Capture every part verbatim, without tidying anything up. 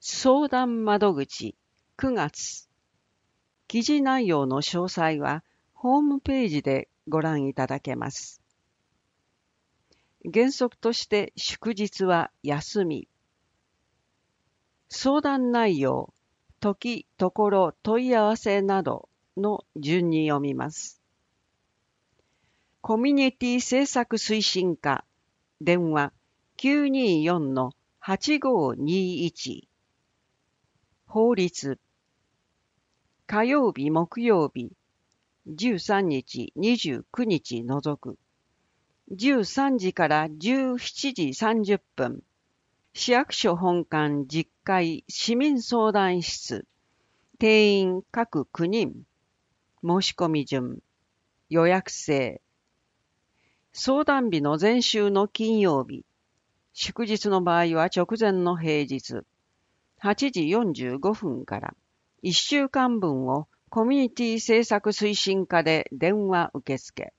相談窓口くがつ。記事内容の詳細はホームページでご覧いただけます。原則として祝日は休み。相談内容、時、ところ、問い合わせなどの順に読みます。コミュニティ政策推進課、電話 きゅうにーよんのはちごーにーいち。法律。火曜日、木曜日、じゅうさんにち、にじゅうくにち除く。じゅうさんじからじゅうしちじさんじゅっぷん。市役所本館じゅっかい市民相談室。定員各きゅうにん。申し込み順。予約制。相談日の前週の金曜日。祝日の場合は直前の平日。はちじよんじゅうごふんからいっしゅうかんぶんをコミュニティ政策推進課で電話受付。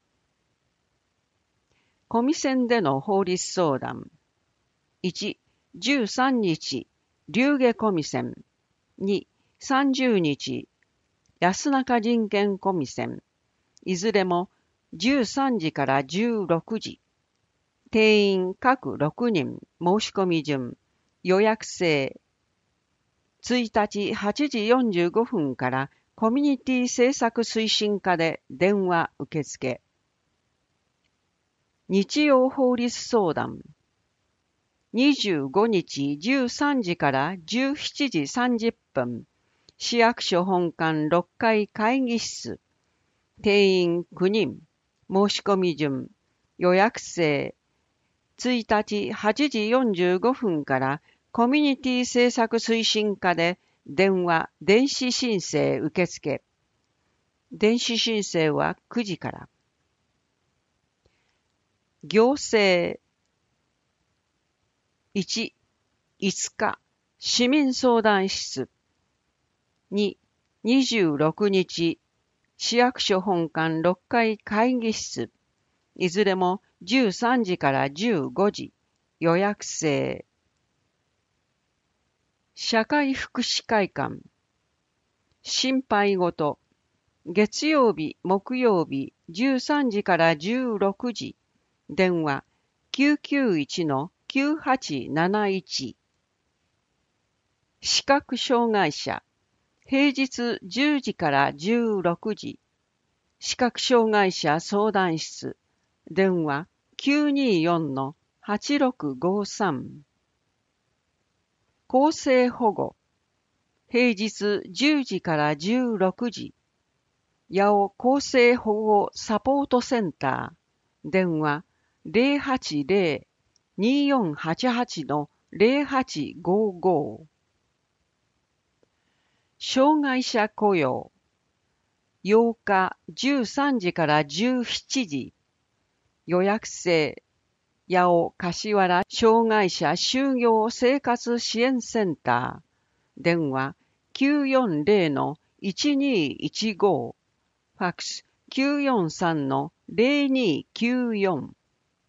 コミセンでの法律相談。いち、じゅうさんにち、龍下コミセン。に、さんじゅうにち、安中人権コミセン。いずれもじゅうさんじからじゅうろくじ。定員各ろくにん、申し込み順、予約制。いちにちはちじよんじゅうごふんからコミュニティ政策推進課で電話受付。日曜法律相談。にじゅうごにちじゅうさんじからじゅうしちじさんじゅっぷん。市役所本館ろっかい会議室。定員きゅうにん。申し込み順。予約制。いちにちはちじよんじゅうごふんからコミュニティ政策推進課で電話・電子申請受付。電子申請はくじから。行政。いち、いつか、市民相談室。に、にじゅうろくにち、市役所本館ろっかい会議室。いずれもじゅうさんじからじゅうごじ。予約制。社会福祉会館。心配事。月曜日、木曜日、じゅうさんじからじゅうろくじ。電話 きゅうきゅういちのきゅうはちなないち。視覚障害者。平日じゅうじからじゅうろくじ。視覚障害者相談室。電話 きゅうにーよんのはちろくごさん。厚生保護。平日じゅうじからじゅうろくじ。八尾厚生保護サポートセンター。電話 ゼロはちゼロ にーよんはちはちのゼロはちごご。障害者雇用。ようかじゅうさんじからじゅうしちじ。予約制。八尾柏原障害者就業生活支援センター。電話 きゅうよんゼロのいちにーいちご。ファックス きゅうよんさんのゼロにーきゅうよん。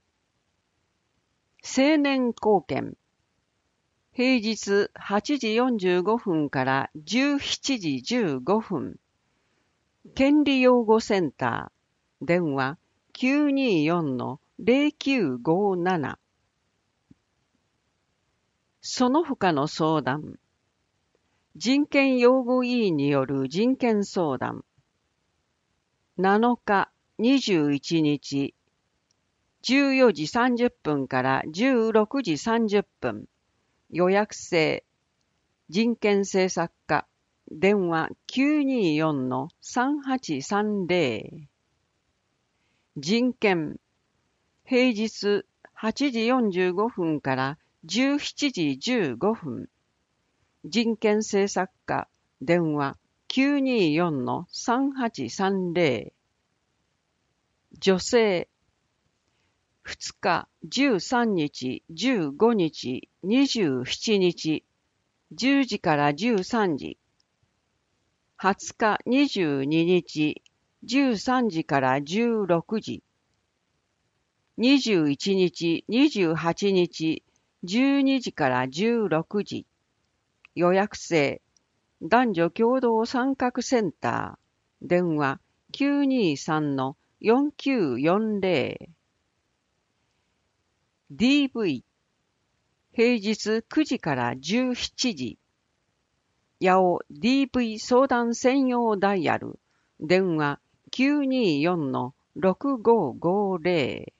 青年貢献。平日はちじよんじゅうごふんからじゅうしちじじゅうごふん。権利擁護センター。電話 きゅうにーよんのゼロきゅうごなな。その他の相談。人権擁護委員による人権相談。なのか、にじゅういちにち、じゅうよじさんじゅっぷんからじゅうろくじさんじゅっぷん。予約制。人権政策課。電話 きゅうにーよんのさんはちさんゼロ。人権。平日はちじよんじゅうごふんからじゅうしちじじゅうごふん。人権政策課。電話 きゅうにーよんのさんはちさんゼロ。女性。ふつか、じゅうさんにち、じゅうごにち、にじゅうしちにち、じゅうじからじゅうさんじ。はつか、にじゅうににち、じゅうさんじからじゅうろくじ。にじゅういちにち、にじゅうはちにち、じゅうにじからじゅうろくじ。 予約制、男女共同参画センター、電話 きゅうにさんのよんきゅうよんぜろ。ディーブイ、平日くじからじゅうしちじ。八尾 ディーブイ 相談専用ダイヤル、電話 きゅうによんのろくごごぜろ。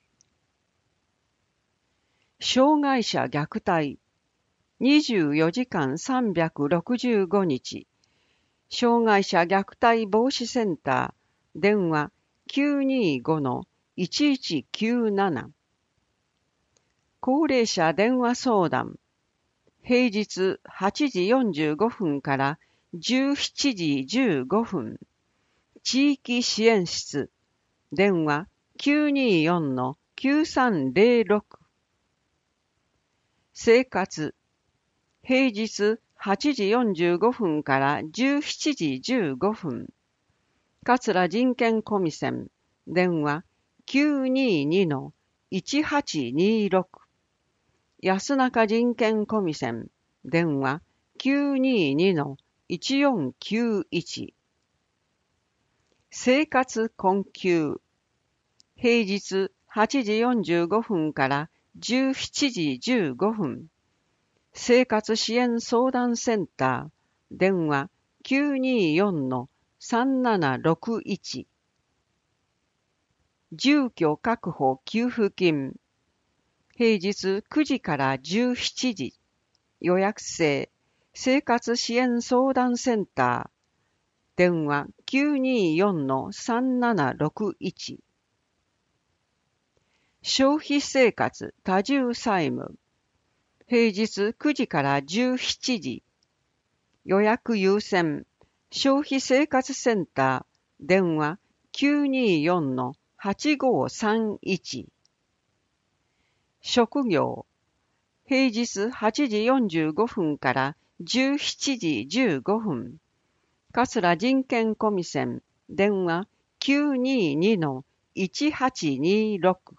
障害者虐待、にじゅうよじかんさんびゃくろくじゅうごにち。障害者虐待防止センター、電話 きゅうにごのいちいちきゅうなな。高齢者電話相談、平日はちじよんじゅうごふんからじゅうしちじじゅうごふん。地域支援室、電話 きゅうによんのきゅうさんぜろろく。生活、平日はちじよんじゅうごふんからじゅうしちじじゅうごふん。桂人権コミセン、電話 きゅうににのいちはちにろく。安中人権コミセン、電話 きゅうににのいちよんきゅういち。生活困窮、平日はちじよんじゅうごふんからじゅうしちじじゅうごふん。生活支援相談センター、電話 きゅうによんのさんななろくいち。住居確保給付金、平日くじからじゅうしちじ。予約制、生活支援相談センター、電話 きゅうによんのさんななろくいち。消費生活多重債務、平日くじからじゅうしちじ。予約優先、消費生活センター、電話 きゅうによんのはちごさんいち。職業、平日はちじよんじゅうごふんからじゅうしちじじゅうごふん。桂人権コミセン、電話 きゅうににのいちはちにろく。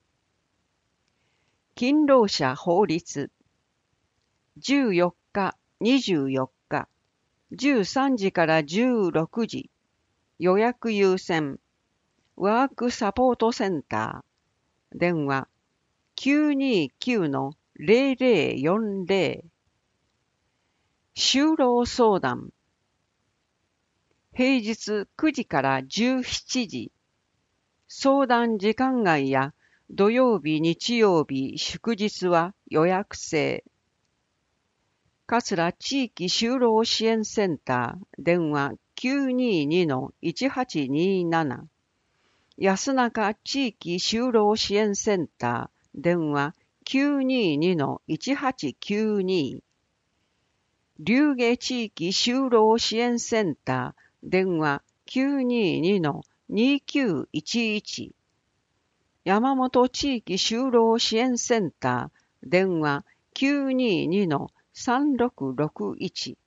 勤労者法律、じゅうよっか、にじゅうよっか、じゅうさんじからじゅうろくじ。予約優先、ワークサポートセンター、電話 きゅうにきゅうのぜろぜろよんぜろ。就労相談、平日くじからじゅうしちじ。相談時間外や土曜日、日曜日、祝日は予約制。桂地域就労支援センター、電話 きゅうににのいちはちになな。安中地域就労支援センター、電話 きゅうににのいちはちきゅうに。龍下地域就労支援センター、電話 きゅうににのにきゅういちいち。山本地域就労支援センター、電話 きゅうににのさんろくろくいち。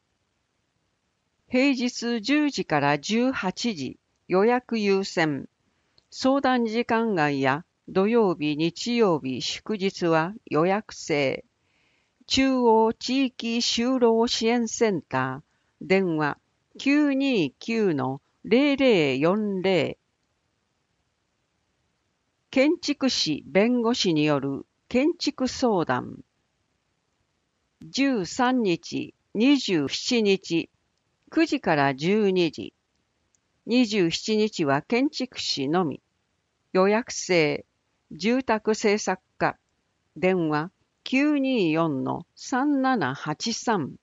平日じゅうじからじゅうはちじ、予約優先。相談時間外や土曜日、日曜日、祝日は予約制。中央地域就労支援センター、電話 きゅうにきゅうのぜろぜろよんぜろ。建築士弁護士による建築相談、じゅうさんにち、にじゅうしちにち、くじからじゅうにじ。にじゅうしちにちは建築士のみ。予約制、住宅政策課、電話 きゅうによんのさんななはちさん。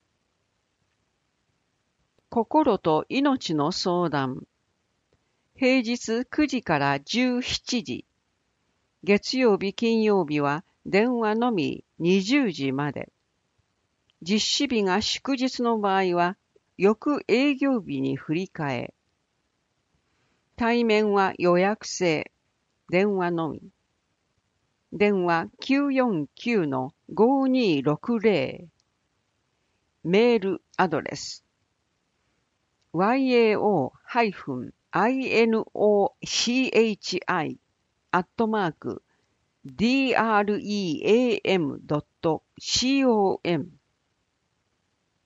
心と命の相談、平日くじからじゅうしちじ。月曜日、金曜日は電話のみにじゅうじまで。実施日が祝日の場合は翌営業日に振り替え。対面は予約制、電話のみ。電話 きゅうよんきゅうのごにろくぜろ。メールアドレス ワイエーオー アイエヌオーシーエイチアイ アットマーク ディーアールイーエーエム ドット コム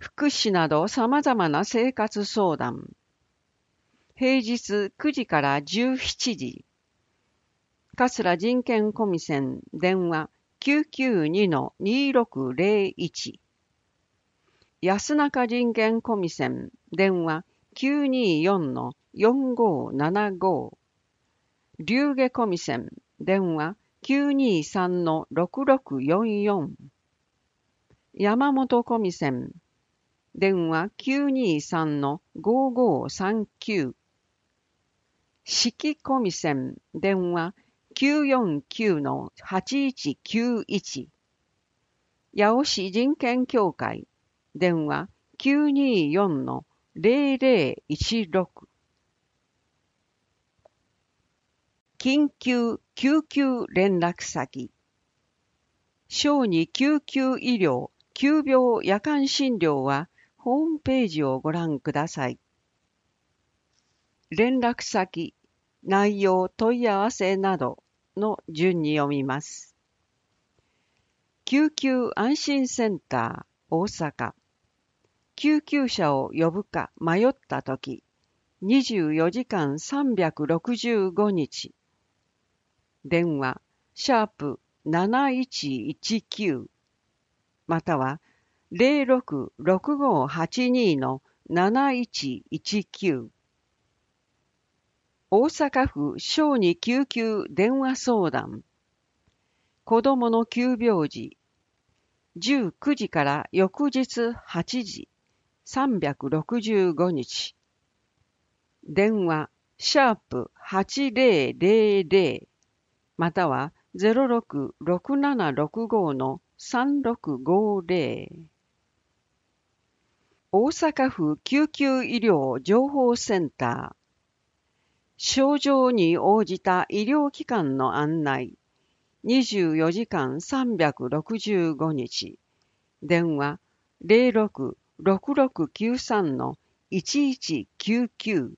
福祉など様々な生活相談。平日くじからじゅうしちじ。桂人権コミセン電話 きゅうきゅうにのにろくぜろいち。安中人権コミセン電話 きゅうによんのよんごななご。龍下コミセン電話 きゅうにさんのろくろくよんよん。山本コミセン電話 きゅうにさんのごごさんきゅう。四季コミセン電話 きゅうよんきゅうのはちいちきゅういち。八尾市人権協会電話 きゅうによんのぜろぜろいちろく。緊急救急連絡先。小児救急医療急病夜間診療はホームページをご覧ください。連絡先、内容、問い合わせなどの順に読みます。救急安心センター大阪。救急車を呼ぶか迷ったとき、にじゅうよじかんさんびゃくろくじゅうごにち。電話、シャープなないちいちきゅう、またはぜろろくろくごはちにのなないちいちきゅう。大阪府小児救急電話相談。子どもの急病時、じゅうくじから翌日はちじ、さんびゃくろくじゅうごにち。電話、シャープはちぜろぜろぜろ、またはぜろろくろくななろくごのさんろくごぜろ。大阪府救急医療情報センター。症状に応じた医療機関の案内。にじゅうよじかんさんびゃくろくじゅうごにち。電話ぜろろくろくろくきゅうさんのいちいちきゅうきゅう。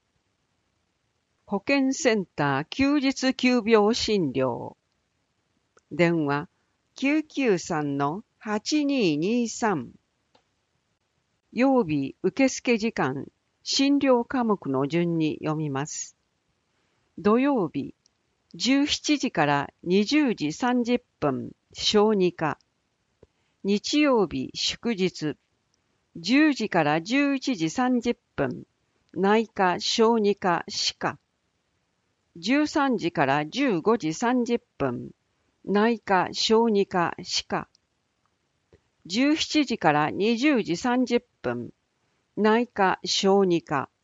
保健センター休日急病診療。電話きゅうきゅうさんのはちにーにーさん。曜日受付時間、診療科目の順に読みます。土曜日、じゅうしちじからにじゅうじさんじゅっぷん、小児科。日曜日祝日、じゅうじからじゅういちじさんじゅっぷん、内科小児科歯科。じゅうさんじからじゅうごじさんじゅっぷん、内科小児科歯科。じゅうしちじからにじゅうじさんじゅっぷん、内科小児科。